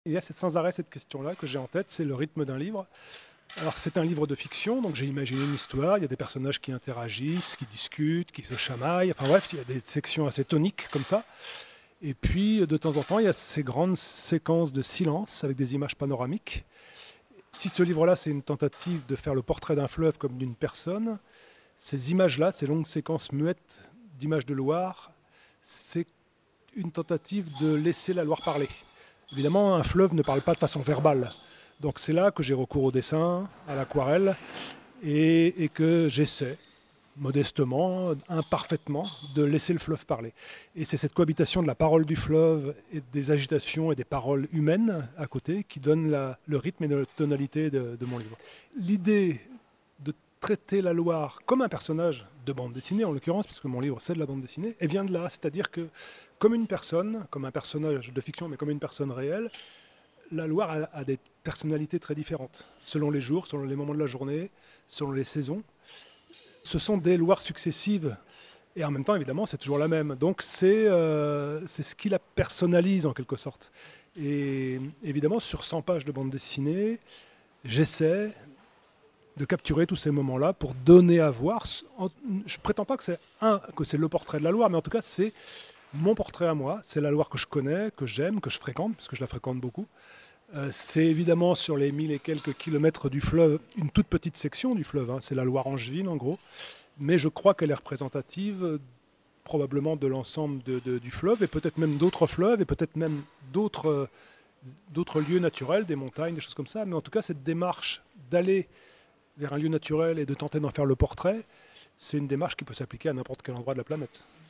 Il y a sans arrêt cette question-là que j'ai en tête, c'est le rythme d'un livre. Alors c'est un livre de fiction, donc j'ai imaginé une histoire, il y a des personnages qui interagissent, qui discutent, qui se chamaillent, enfin bref, il y a des sections assez toniques comme ça. Et puis de temps en temps, il y a ces grandes séquences de silence avec des images panoramiques. Si ce livre-là, c'est une tentative de faire le portrait d'un fleuve comme d'une personne, ces images-là, ces longues séquences muettes d'images de Loire, c'est une tentative de laisser la Loire parler. Évidemment, un fleuve ne parle pas de façon verbale. Donc c'est là que j'ai recours au dessin, à l'aquarelle, et que j'essaie, modestement, imparfaitement, de laisser le fleuve parler. Et c'est cette cohabitation de la parole du fleuve et des agitations et des paroles humaines à côté qui donne le rythme et la tonalité de mon livre. L'idée de traiter la Loire comme un personnage de bande dessinée, en l'occurrence, puisque mon livre c'est de la bande dessinée, elle vient de là, c'est-à-dire que comme une personne, comme un personnage de fiction, mais comme une personne réelle, la Loire a des personnalités très différentes, selon les jours, selon les moments de la journée, selon les saisons. Ce sont des Loires successives, et en même temps, évidemment, c'est toujours la même. Donc c'est ce qui la personnalise en quelque sorte. Et évidemment, sur 100 pages de bande dessinée, j'essaie de capturer tous ces moments-là pour donner à voir. Je ne prétends pas que c'est le portrait de la Loire, mais en tout cas, c'est mon portrait à moi. C'est la Loire que je connais, que j'aime, que je fréquente, parce que je la fréquente beaucoup. C'est évidemment sur les 1000 et quelques kilomètres du fleuve, une toute petite section du fleuve, hein, c'est la Loire angevine en gros, mais je crois qu'elle est représentative probablement de l'ensemble du fleuve, et peut-être même d'autres fleuves, et peut-être même d'autres lieux naturels, des montagnes, des choses comme ça, mais en tout cas cette démarche d'aller vers un lieu naturel et de tenter d'en faire le portrait, c'est une démarche qui peut s'appliquer à n'importe quel endroit de la planète.